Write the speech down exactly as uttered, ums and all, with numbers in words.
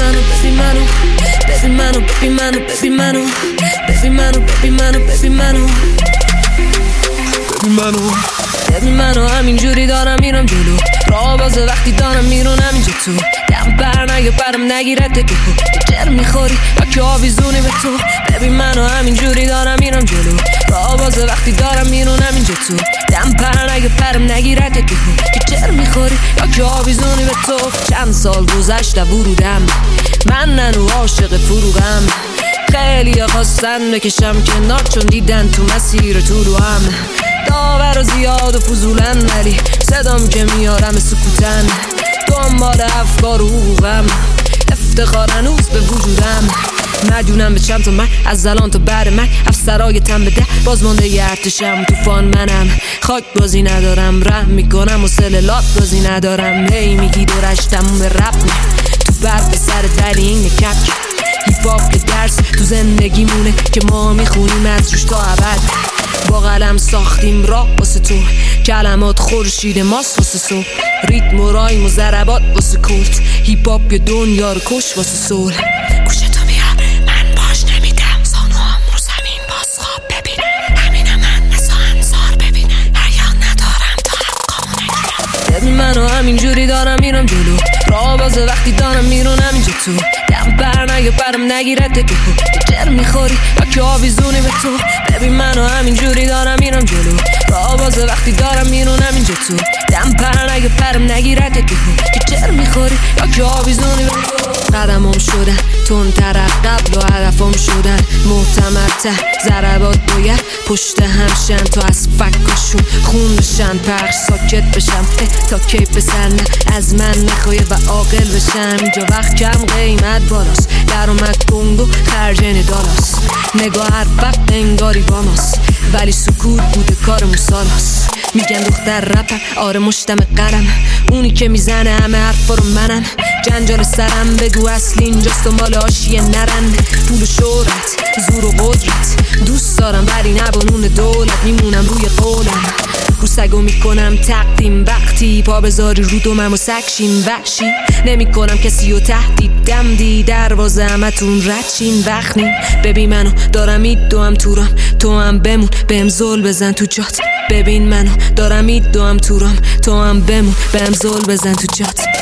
منو ببین منو ببین منو ببین منو ببین منو ببین منو ببین منو ببین منو ببین منو ببین منو همینجوری دارم میرم جلو راه بازه وقتی دارم میرونم اینجا تو دم بر نگه برم نگیرد تو جر میخوری یا که آویزونی به تو ببین منو همینجوری دارم میرم جلو راه بازه وقتی دارم میرونم اینجا تو دم پر نگه برم نگیرد تو که جر میخوری یا که آویزونی به تو چند سال گذشته ورودم من ننو عاشق فروغم خیلی خواستن بکشم کنار چون دیدن تو مسیر طولوام داور و زیاد و فضولن ولی صدام که میارم سکوتن دنبال افکار و حقوقم افتخار هنوز به وجودم مدیونم به چند تا من از الان تا بعد من افسرای تن بده باز مانده یه ارتشم توفان منم خاک بازی ندارم رحم میکنم و سللات بازی ندارم هی میگی دورشتم به رب تو برد به سر دلی این کپک هیپاپ که درس تو زندگی مونه که ما میخونیم از روش تا ابد با قلم ساختیم راه واسه تو کلمات خورشید ماست واسه صبح ریتم و رایم و ضربات واسه کلت هیپاپ یه دنیا رو کش واسه سول گوشتو بیار من باش نمیدم زانوام رو زمین باز خواب ببین همینم من نسا انصار ببین حیا ندارم تا حقامو نگیرم ببین منو همینجوری دارم میرم جلو راه بازه وقتی دارم میرونم اینجا تو دم بر نگه برم نگیرد تو جر میخوری یا که آویزونی به تو ببین منو همینجوری دارم میرم جلو راه بازه وقتی دارم میرونم اینجا تو دم پر نگه برم نگیرد تو که جر میخوری یا که آویزونی به تو قدمم شدن تون طرف قبل و هدفم شدن محتمرته ضربات باید پشت همشن تا از فکاشون خون بشن پخش ساکت بشم تا کی پسر نه از من نخواه و عاقل بشم اینجا وقت کم قیمت بالاست در اومد گنگو خرجن دالاست نگاه هر وقت انگاری با ماست ولی سکوت بوده کار موسالاست میگن دختر رپم آره مشتم قرم اونی که میزنه همه حرفا رو منم جنجال سرم بگو اصل اینجاست دنبال حاشیه نرن پول و شهرت زور و قدرت دوست دارم ولی نبانون دولت میمونم روی قولم رو سگو میکنم تقدیم وقتی پا بذاری رو دومم و سکشیم وحشی نمی کنم کسی و تهدید دم دی دروازه همتون ردشین وقت نیم ببین منو دارم ایدوام تورام تو هم بمون بهم زل بزن تو جات ببین منو دارم ایدوام تورام تو هم بمون بهم زل بزن تو جات